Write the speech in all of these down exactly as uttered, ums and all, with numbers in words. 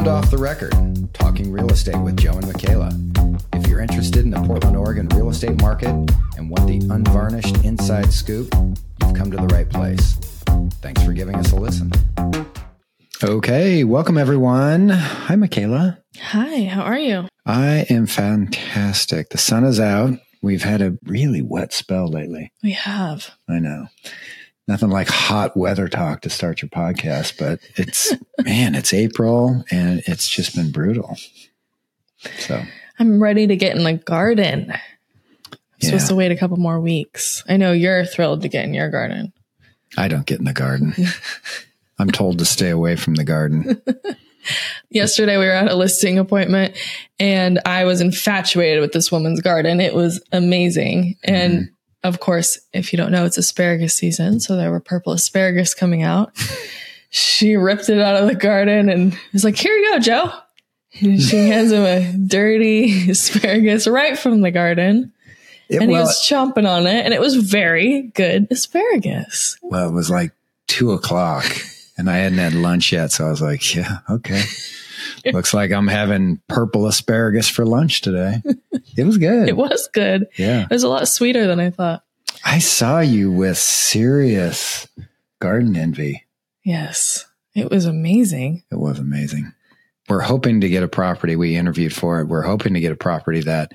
Off the Record, talking real estate with Joe and Michaela. If you're interested in the Portland, Oregon real estate market and want the unvarnished inside scoop, you've come to the right place. Thanks for giving us a listen. Okay, welcome everyone. Hi, Michaela. Hi, how are you? I am fantastic. The sun is out. We've had a really wet spell lately. We have. I know. Nothing like hot weather talk to start your podcast, but it's, man, it's April and it's just been brutal. So I'm ready to get in the garden. I'm yeah. supposed to wait a couple more weeks. I know you're thrilled to get in your garden. I don't get in the garden. I'm told to stay away from the garden. Yesterday we were at a listing appointment and I was infatuated with this woman's garden. It was amazing. And mm-hmm. Of course, if you don't know, it's asparagus season. So there were purple asparagus coming out. She ripped it out of the garden and was like, here you go, Joe. And she hands him a dirty asparagus right from the garden. It, and well, he was chomping on it. And it was very good asparagus. Well, it was like two o'clock and I hadn't had lunch yet. So I was like, yeah, okay. Looks like I'm having purple asparagus for lunch today. It was good. It was good. Yeah. It was a lot sweeter than I thought. I saw you with serious garden envy. Yes. It was amazing. It was amazing. We're hoping to get a property. We interviewed for it. We're hoping to get a property that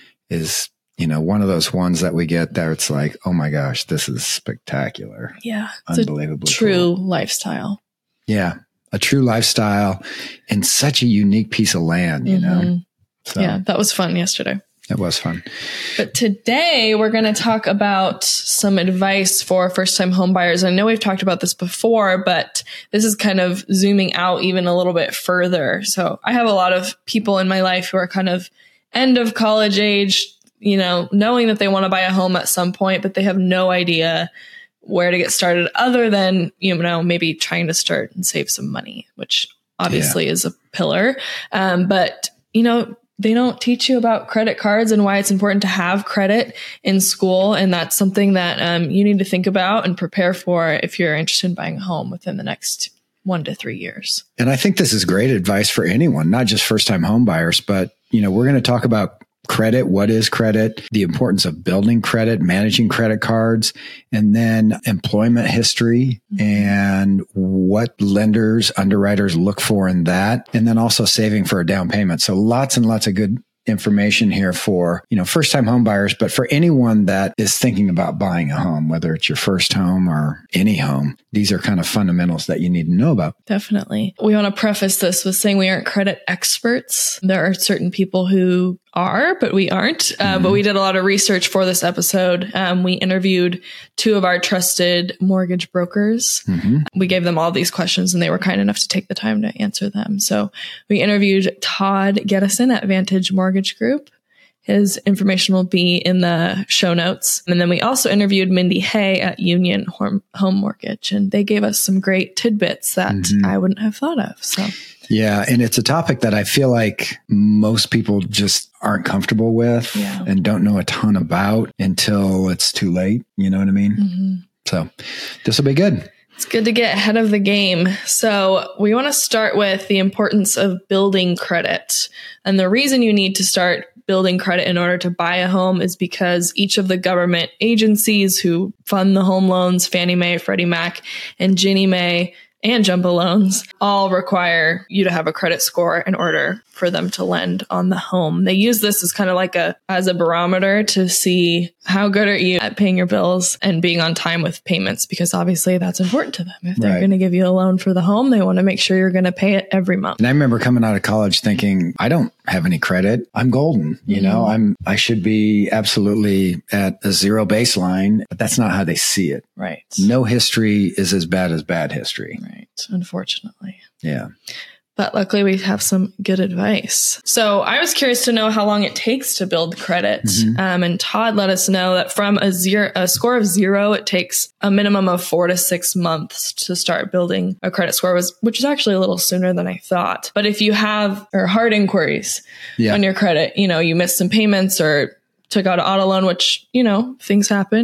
is, you know, one of those ones that we get that it's like, oh my gosh, this is spectacular. Yeah. Unbelievably true cool. lifestyle. Yeah. A true lifestyle and such a unique piece of land, you mm-hmm. know? So, yeah, that was fun yesterday. It was fun. But today we're going to talk about some advice for first-time home buyers. I know we've talked about this before, but this is kind of zooming out even a little bit further. So I have a lot of people in my life who are kind of end of college age, you know, knowing that they want to buy a home at some point, but they have no idea where to get started other than, you know, maybe trying to start and save some money, which obviously yeah. is a pillar. Um, but, you know, they don't teach you about credit cards and why it's important to have credit in school. And that's something that um, you need to think about and prepare for if you're interested in buying a home within the next one to three years. And I think this is great advice for anyone, not just first-time home buyers, but, you know, we're going to talk about credit. What is credit? The importance of building credit, managing credit cards, and then employment history and what lenders, underwriters look for in that. And then also saving for a down payment. So lots and lots of good information here for, you know, first-time home buyers, but for anyone that is thinking about buying a home, whether it's your first home or any home, these are kind of fundamentals that you need to know about. Definitely. We want to preface this with saying we aren't credit experts. There are certain people who are, but we aren't. Uh, mm-hmm. But we did a lot of research for this episode. Um, we interviewed two of our trusted mortgage brokers. Mm-hmm. We gave them all these questions and they were kind enough to take the time to answer them. So we interviewed Todd Gettison at Vantage Mortgage Group. His information will be in the show notes. And then we also interviewed Mindy Hay at Union Home Mortgage, and they gave us some great tidbits that mm-hmm. I wouldn't have thought of. So, yeah. And it's a topic that I feel like most people just aren't comfortable with yeah. and don't know a ton about until it's too late. You know what I mean? Mm-hmm. So this will be good. It's good to get ahead of the game. So we want to start with the importance of building credit. And the reason you need to start building credit in order to buy a home is because each of the government agencies who fund the home loans, Fannie Mae, Freddie Mac, and Ginnie Mae, and jumbo loans, all require you to have a credit score in order for them to lend on the home. They use this as kind of like a, as a barometer to see how good are you at paying your bills and being on time with payments, because obviously that's important to them. If they're right. going to give you a loan for the home, they want to make sure you're going to pay it every month. And I remember coming out of college thinking, I don't have any credit. I'm golden. You mm-hmm. know, I'm, I should be absolutely at a zero baseline, but that's not how they see it. Right. No history is as bad as bad history. Right. Unfortunately. Yeah. But luckily we have some good advice. So I was curious to know how long it takes to build credit. Mm-hmm. Um, and Todd let us know that from a zero, a score of zero, it takes a minimum of four to six months to start building a credit score, was, which is actually a little sooner than I thought. But if you have or hard inquiries yeah. on your credit, you know, you missed some payments or took out an auto loan, which, you know, things happen.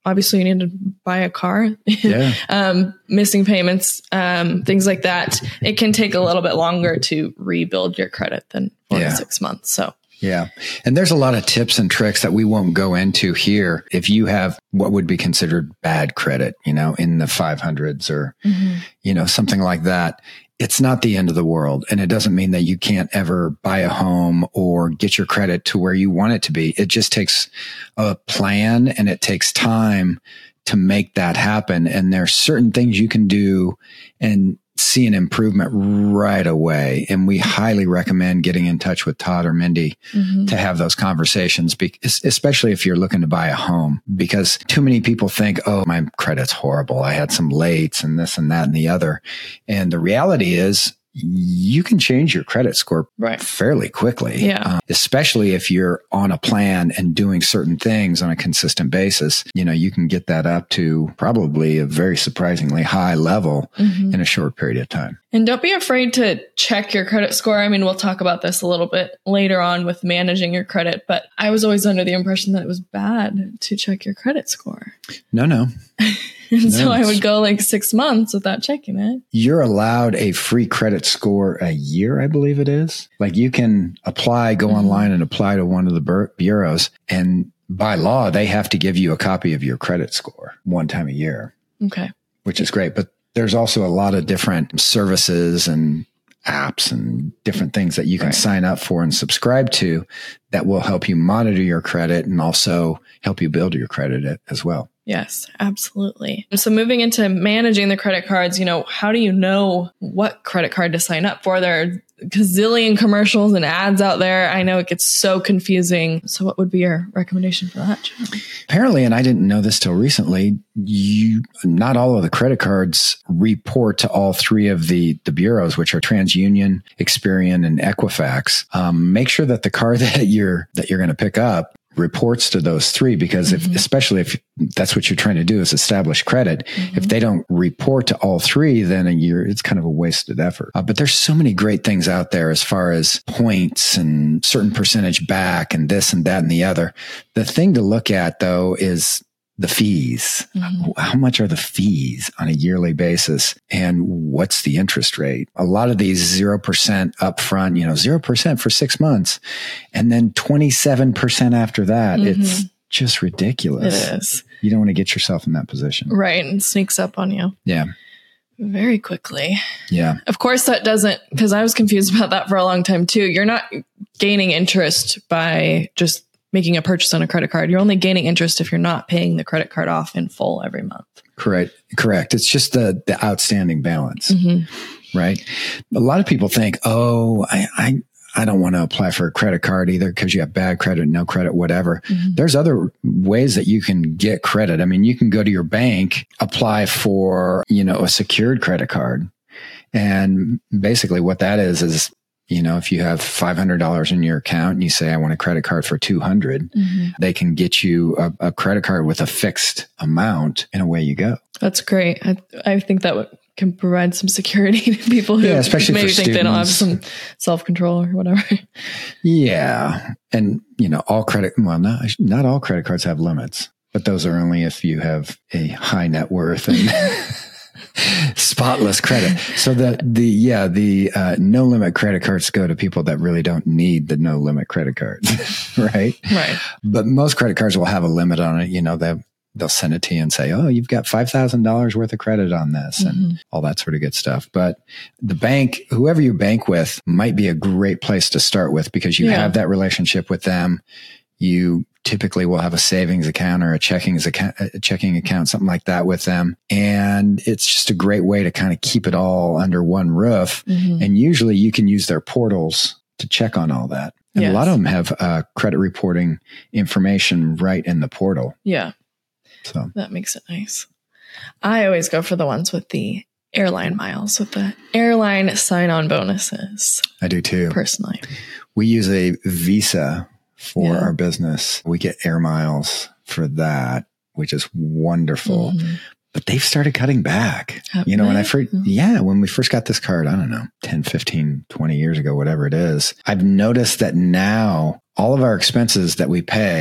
obviously you need to buy a car, Yeah. um, missing payments, um, things like that, it can take a little bit longer to rebuild your credit than four Yeah. to six months. So Yeah. And there's a lot of tips and tricks that we won't go into here. If you have what would be considered bad credit, you know, in the five hundreds or, mm-hmm. you know, something like that, it's not the end of the world. And it doesn't mean that you can't ever buy a home or get your credit to where you want it to be. It just takes a plan and it takes time to make that happen. And there's certain things you can do and see an improvement right away. And we highly recommend getting in touch with Todd or Mindy mm-hmm. to have those conversations, because, especially if you're looking to buy a home, because too many people think, oh, my credit's horrible. I had some lates and this and that and the other. And the reality is, you can change your credit score right. fairly quickly, yeah. um, especially if you're on a plan and doing certain things on a consistent basis. You know, you can get that up to probably a very surprisingly high level mm-hmm. in a short period of time. And don't be afraid to check your credit score. I mean, we'll talk about this a little bit later on with managing your credit, but I was always under the impression that it was bad to check your credit score. No, no. And no, so I would go like six months without checking it. You're allowed a free credit score a year, I believe it is. Like you can apply, go mm-hmm. online and apply to one of the bur- bureaus. And by law, they have to give you a copy of your credit score one time a year. Okay. Which is great. But there's also a lot of different services and apps and different things that you can right. sign up for and subscribe to that will help you monitor your credit and also help you build your credit as well. Yes, absolutely. So moving into managing the credit cards, you know, how do you know what credit card to sign up for? There are gazillion commercials and ads out there. I know it gets so confusing. So what would be your recommendation for that, John? Apparently, and I didn't know this till recently, you not all of the credit cards report to all three of the, the bureaus, which are TransUnion, Experian, and Equifax. Um, make sure that the card that you're that you're going to pick up reports to those three, because if, mm-hmm. especially if that's what you're trying to do is establish credit, mm-hmm. if they don't report to all three, then a year, it's kind of a wasted effort. Uh, but there's so many great things out there as far as points and certain percentage back and this and that and the other. The thing to look at though is the fees. Mm-hmm. How much are the fees on a yearly basis? And what's the interest rate? A lot of these zero percent upfront, you know, zero percent for six months and then twenty-seven percent after that. Mm-hmm. It's just ridiculous. It is. You don't want to get yourself in that position. Right. And sneaks up on you. Yeah. Very quickly. Yeah. Of course, that doesn't, because I was confused about that for a long time too. You're not gaining interest by just making a purchase on a credit card. You're only gaining interest if you're not paying the credit card off in full every month. Correct. Correct. It's just the, the outstanding balance, mm-hmm. right? A lot of people think, oh, I, I, I don't want to apply for a credit card either because you have bad credit, no credit, whatever. Mm-hmm. There's other ways that you can get credit. I mean, you can go to your bank, apply for, you know, a secured credit card. And basically what that is, is you know, if you have five hundred dollars in your account and you say, I want a credit card for two hundred dollars, mm-hmm. they can get you a, a credit card with a fixed amount and away you go. That's great. I, I think that would, can provide some security to people who yeah, especially maybe for think students. They don't have some self-control or whatever. Yeah. And, you know, all credit, well, not, not all credit cards have limits, but those are only if you have a high net worth and spotless credit. So the, the, yeah, the, uh, no limit credit cards go to people that really don't need the no limit credit cards. Right. Right. But most credit cards will have a limit on it. You know, they, they'll send it to you and say, oh, you've got five thousand dollars worth of credit on this mm-hmm. and all that sort of good stuff. But the bank, whoever you bank with might be a great place to start with because you yeah. have that relationship with them. You typically will have a savings account or a checking account, a checking account, something like that with them. And it's just a great way to kind of keep it all under one roof. Mm-hmm. And usually you can use their portals to check on all that. And yes. a lot of them have uh, credit reporting information right in the portal. Yeah. So that makes it nice. I always go for the ones with the airline miles, with the airline sign-on bonuses. I do too. Personally. We use a Visa for yeah. our business. We get air miles for that, which is wonderful. Mm-hmm. But they've started cutting back. Have you know, when I first, mm-hmm. yeah, when we first got this card, I don't know, ten, fifteen, twenty years ago, whatever it is, I've noticed that now all of our expenses that we pay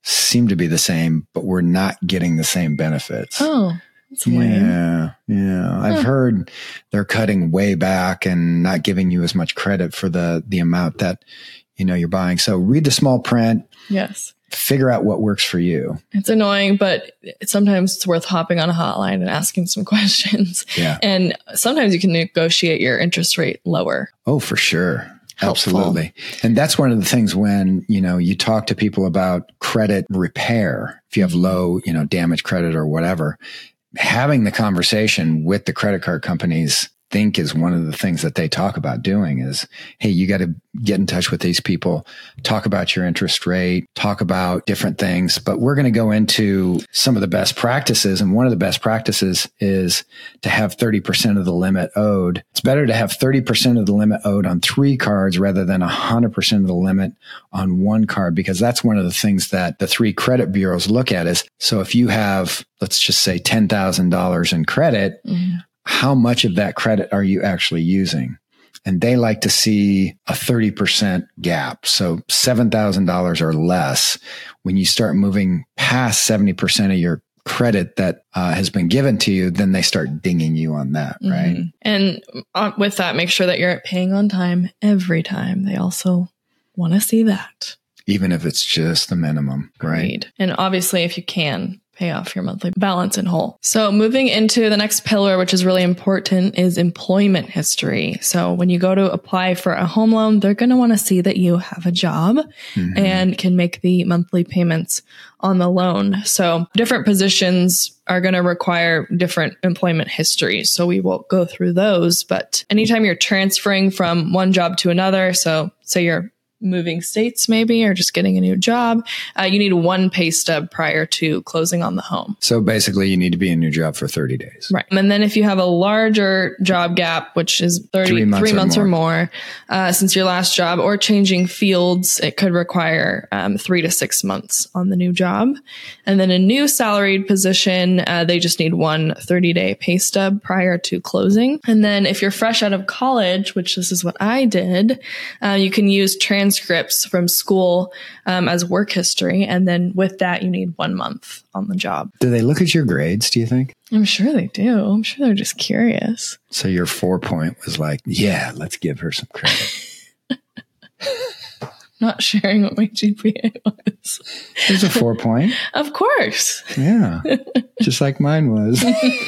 seem to be the same, but we're not getting the same benefits. Oh, that's lame. Yeah. Yeah. I've Huh. heard they're cutting way back and not giving you as much credit for the, the amount that, you know, you're buying. So read the small print, Yes. figure out what works for you. It's annoying, but sometimes it's worth hopping on a hotline and asking some questions. Yeah. And sometimes you can negotiate your interest rate lower. Oh, for sure. Helpful. Absolutely. And that's one of the things when, you know, you talk to people about credit repair, if you have low, you know, damage credit or whatever, having the conversation with the credit card companies, think is one of the things that they talk about doing is, hey, you got to get in touch with these people, talk about your interest rate, talk about different things. But we're going to go into some of the best practices. And one of the best practices is to have thirty percent of the limit owed. It's better to have thirty percent of the limit owed on three cards rather than one hundred percent of the limit on one card, because that's one of the things that the three credit bureaus look at is, so if you have, let's just say ten thousand dollars in credit, mm-hmm. how much of that credit are you actually using? And they like to see a thirty percent gap. So seven thousand dollars or less. When you start moving past seventy percent of your credit that uh, has been given to you, then they start dinging you on that, right? Mm-hmm. And uh, with that, make sure that you're paying on time every time. They also want to see that. Even if it's just the minimum, right? Agreed. And obviously, if you can, pay off your monthly balance in whole. So moving into the next pillar, which is really important, is employment history. So when you go to apply for a home loan, they're going to want to see that you have a job mm-hmm. and can make the monthly payments on the loan. So different positions are going to require different employment histories. So we will go through those. But anytime you're transferring from one job to another, so say you're moving states maybe, or just getting a new job, uh, you need one pay stub prior to closing on the home. So basically you need to be in your job for thirty days. Right. And then if you have a larger job gap, which is thirty, three months, three months or more, or more uh, since your last job, or changing fields, it could require um, three to six months on the new job. And then a new salaried position, uh, they just need one thirty day pay stub prior to closing. And then if you're fresh out of college, which this is what I did, uh, you can use trans transcripts from school um, as work history. And then with that, you need one month on the job. Do they look at your grades, do you think? I'm sure they do. I'm sure they're just curious. So your four point was like, yeah, let's give her some credit. Not sharing what my G P A was. It was a four point. Of course. Yeah. Just like mine was.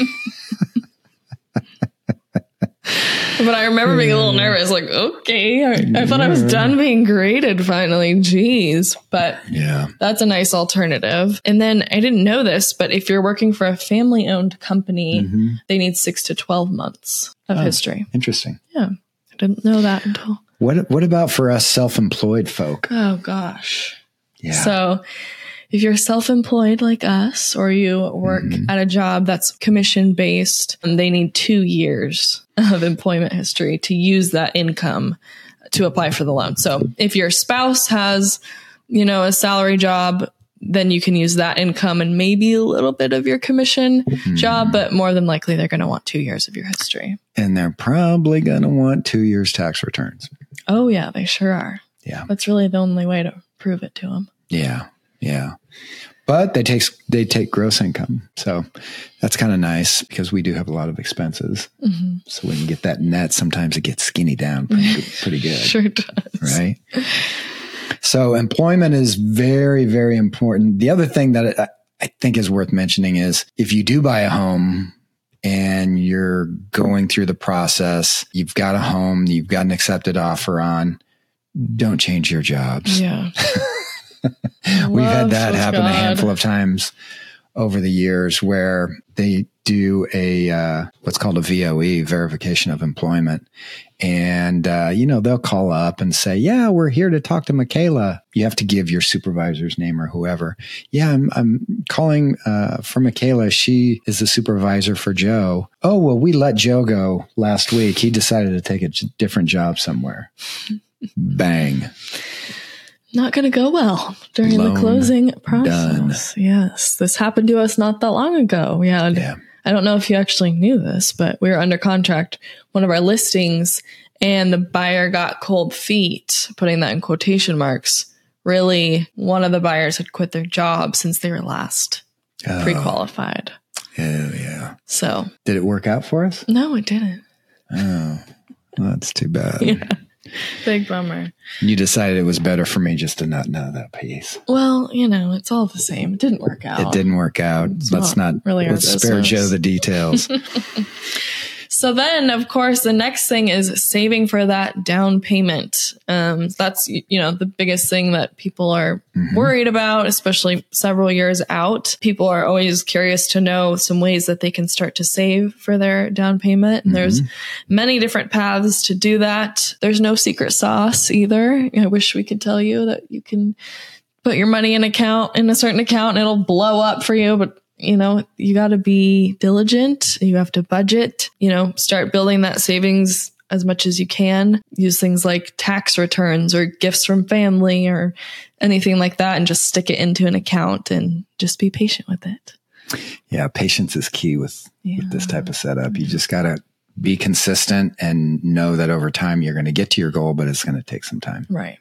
But I remember being a little nervous, like, okay, I, I thought I was done being graded finally. Jeez. But yeah, that's a nice alternative. And then I didn't know this, but if you're working for a family owned company, mm-hmm. they need six to twelve months of oh, history. Interesting. Yeah. I didn't know that until. What, what about for us self-employed folk? Oh, gosh. Yeah. So if you're self-employed like us, or you work mm-hmm. at a job that's commission-based, they need two years of employment history to use that income to apply for the loan. So if your spouse has, you know, a salary job, then you can use that income and maybe a little bit of your commission mm-hmm. job, but more than likely they're going to want two years of your history. And they're probably going to want two years tax returns. Oh, yeah, they sure are. Yeah. That's really the only way to prove it to them. Yeah. Yeah. But they take, they take gross income. So that's kind of nice because we do have a lot of expenses. Mm-hmm. So when you get that net, sometimes it gets skinny down pretty good. Pretty good. Sure does. Right. So employment is very, very important. The other thing that I, I think is worth mentioning is if you do buy a home and you're going through the process, you've got a home, you've got an accepted offer on, don't change your jobs. Yeah. We've had that happen God. a handful of times over the years where they do a uh, what's called a V O E, verification of employment. And, uh, you know, they'll call up and say, yeah, we're here to talk to Michaela. You have to give your supervisor's name or whoever. Yeah, I'm, I'm calling uh, for Michaela. She is the supervisor for Joe. Oh, well, we let Joe go last week. He decided to take a j- different job somewhere. Bang. Not going to go well during Loan the closing process. Done. Yes. This happened to us not that long ago. We had, yeah. I don't know if you actually knew this, but we were under contract, one of our listings, and the buyer got cold feet, putting that in quotation marks, really one of the buyers had quit their job since they were last oh. pre-qualified. Oh, yeah. So did it work out for us? No, it didn't. Oh, well, that's too bad. Yeah. Big bummer. You decided it was better for me just to not know that piece. Well, you know, it's all the same. It didn't work out. It didn't work out. It's let's not, not really let's spare Joe the details. So then, of course, the next thing is saving for that down payment. Um, that's, you know, the biggest thing that people are mm-hmm. worried about, especially several years out. People are always curious to know some ways that they can start to save for their down payment. And mm-hmm. there's many different paths to do that. There's no secret sauce either. I wish we could tell you that you can put your money in account in a certain account and it'll blow up for you, but you know, you got to be diligent. You have to budget, you know, start building that savings as much as you can. Use things like tax returns or gifts from family or anything like that and just stick it into an account and just be patient with it. Yeah, patience is key with, yeah. with this type of setup. You just got to be consistent and know that over time you're going to get to your goal, but it's going to take some time. Right.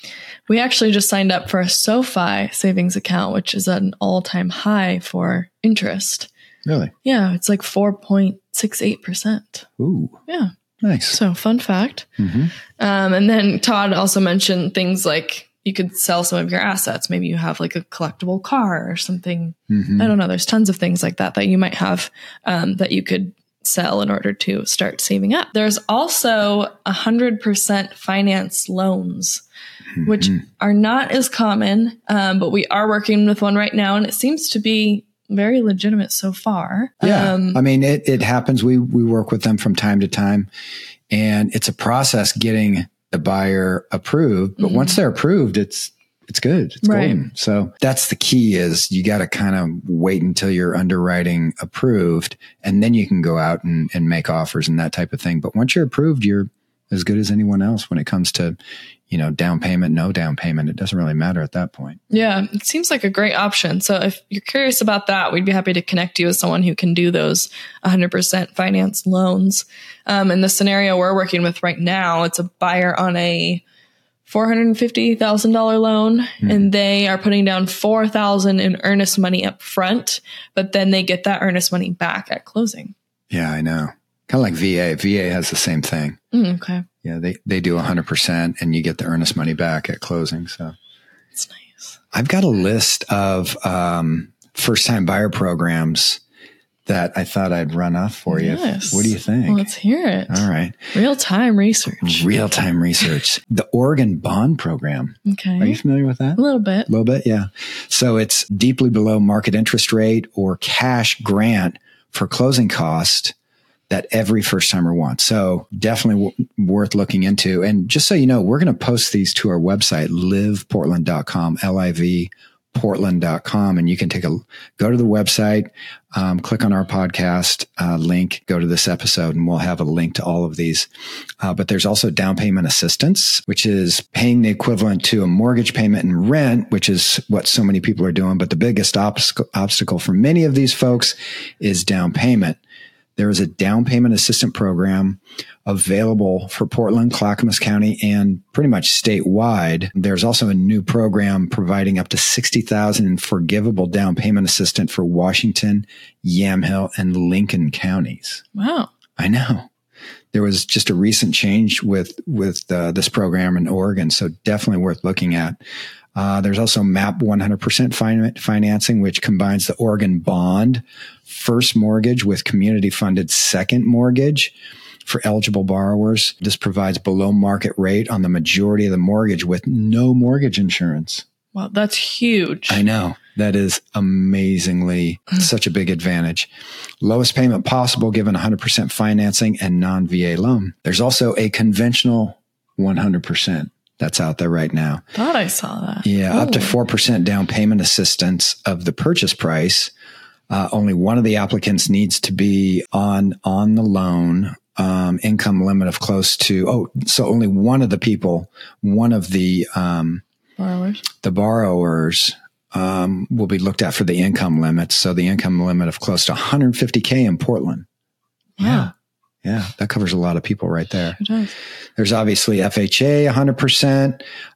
We actually just signed up for a SoFi savings account, which is at an all-time high for interest. Really? Yeah, it's like four point six eight percent. Ooh. Yeah. Nice. So fun fact. Mm-hmm. Um, and then Todd also mentioned things like you could sell some of your assets. Maybe you have like a collectible car or something. Mm-hmm. I don't know. There's tons of things like that that you might have um, that you could sell in order to start saving up. There's also one hundred percent finance loans, which mm-hmm. are not as common, um, but we are working with one right now, and it seems to be very legitimate so far. Yeah, um, I mean, it, it happens. We we work with them from time to time, and it's a process getting the buyer approved. But mm-hmm. once they're approved, it's it's good. It's right. golden. So that's the key is you got to kind of wait until your underwriting approved, and then you can go out and, and make offers and that type of thing. But once you're approved, you're as good as anyone else when it comes to, you know, down payment, no down payment. It doesn't really matter at that point. Yeah, it seems like a great option. So if you're curious about that, we'd be happy to connect you with someone who can do those one hundred percent finance loans. Um, in the scenario we're working with right now, it's a buyer on a four hundred fifty thousand dollars loan, mm-hmm. and they are putting down four thousand dollars in earnest money up front, but then they get that earnest money back at closing. Yeah, I know. Kind of like V A. V A has the same thing. Mm, okay. Yeah, they, they do one hundred percent and you get the earnest money back at closing. So it's nice. I've got a list of um, first-time buyer programs that I thought I'd run off for you. Yes. What do you think? Well, let's hear it. All right. Real-time research. Real-time research. The Oregon Bond Program. Okay. Are you familiar with that? A little bit. A little bit, yeah. So it's deeply below market interest rate or cash grant for closing cost that every first timer wants. So definitely w- worth looking into. And just so you know, we're going to post these to our website, live portland dot com, L I V portland dot com. And you can take a, go to the website, um, click on our podcast uh, link, go to this episode, and we'll have a link to all of these. Uh, but there's also down payment assistance, which is paying the equivalent to a mortgage payment and rent, which is what so many people are doing. But the biggest obstacle, obstacle for many of these folks is down payment. There is a down payment assistance program available for Portland, Clackamas County, and pretty much statewide. There's also a new program providing up to sixty thousand dollars in forgivable down payment assistance for Washington, Yamhill, and Lincoln counties. Wow. I know. There was just a recent change with, with uh, this program in Oregon, so definitely worth looking at. Uh, there's also M A P one hundred percent fin- financing, which combines the Oregon Bond first mortgage with community funded second mortgage for eligible borrowers. This provides below market rate on the majority of the mortgage with no mortgage insurance. Wow, that's huge. I know. That is amazingly such a big advantage. Lowest payment possible given one hundred percent financing and non-V A loan. There's also a conventional one hundred percent. That's out there right now. Thought I saw that. Yeah, oh. Up to four percent down payment assistance of the purchase price. Uh, only one of the applicants needs to be on, on the loan, um, income limit of close to, oh, so only one of the people, one of the, um, borrowers, the borrowers, um, will be looked at for the income limit. So the income limit of close to one hundred fifty K in Portland. Wow. Yeah. Yeah, that covers a lot of people right there. It does. There's obviously F H A, one hundred percent.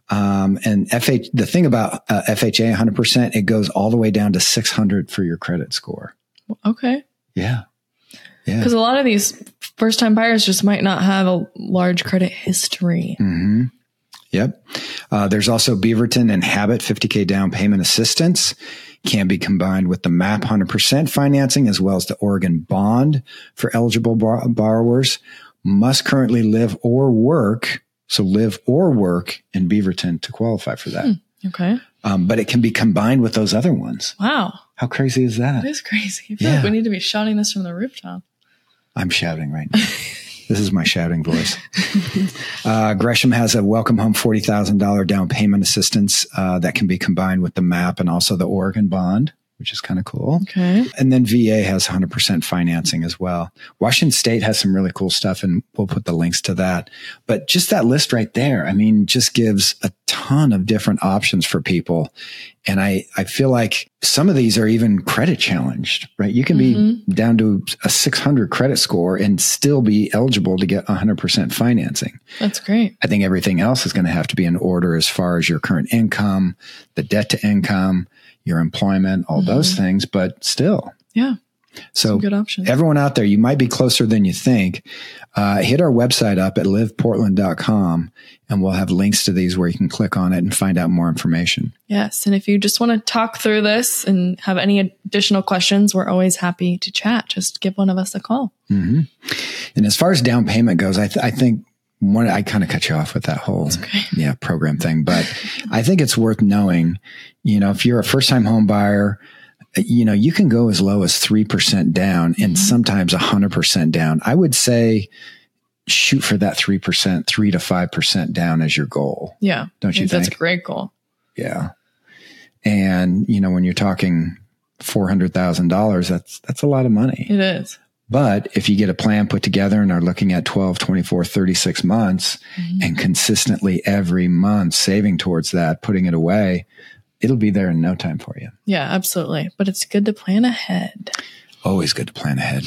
Um, and F H, the thing about uh, F H A one hundred percent, it goes all the way down to six hundred for your credit score. Okay. Yeah. Yeah. Because a lot of these first time buyers just might not have a large credit history. Mm-hmm. Yep. Uh, there's also Beaverton and Habit fifty K down payment assistance. Can be combined with the M A P one hundred percent financing as well as the Oregon bond for eligible bar- borrowers. Must currently live or work. So live or work in Beaverton to qualify for that. Hmm. Okay. Um, but it can be combined with those other ones. Wow. How crazy is that? That is crazy. I feel Yeah. like we need to be shouting this from the rooftop. I'm shouting right now. This is my shouting voice. Uh, Gresham has a Welcome Home forty thousand dollars down payment assistance uh, that can be combined with the M A P and also the Oregon bond, which is kind of cool. Okay. And then V A has one hundred percent financing as well. Washington State has some really cool stuff, and we'll put the links to that. But just that list right there, I mean, just gives a ton of different options for people. And I, I feel like some of these are even credit challenged, right? You can Mm-hmm. be down to a six hundred credit score and still be eligible to get one hundred percent financing. That's great. I think everything else is going to have to be in order as far as your current income, the debt to income, your employment, all mm-hmm. those things, but still. Yeah. So Some good options. Everyone out there, you might be closer than you think. Uh, hit our website up at live portland dot com and we'll have links to these where you can click on it and find out more information. Yes. And if you just want to talk through this and have any additional questions, we're always happy to chat. Just give one of us a call. Mm-hmm. And as far as down payment goes, I, th- I think one, I kind of cut you off with that whole okay. yeah program thing, but I think it's worth knowing, you know, if you're a first time home buyer, you know, you can go as low as three percent down and mm-hmm. sometimes one hundred percent down. I would say shoot for that three percent, three to five percent down as your goal. Yeah. Don't you think? That's a great goal. Yeah. And, you know, when you're talking four hundred thousand dollars, that's, that's a lot of money. It is. But if you get a plan put together and are looking at twelve, twenty-four, thirty-six months mm-hmm. and consistently every month saving towards that, putting it away, it'll be there in no time for you. Yeah, absolutely. But it's good to plan ahead. Always good to plan ahead.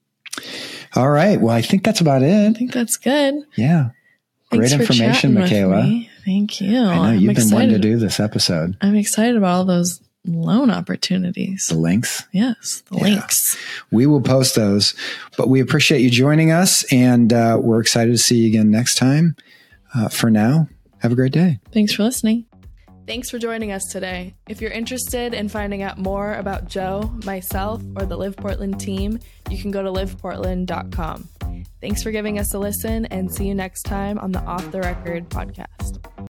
All right. Well, I think that's about it. I think that's good. Yeah. Thanks Great information, Michaela. Thank you. I know I'm you've excited. been wanting to do this episode. I'm excited about all those loan opportunities. The links? Yes, the yeah. links. We will post those, but we appreciate you joining us and uh, we're excited to see you again next time. Uh, for now, have a great day. Thanks for listening. Thanks for joining us today. If you're interested in finding out more about Joe, myself, or the Live Portland team, you can go to live portland dot com. Thanks for giving us a listen and see you next time on the Off the Record podcast.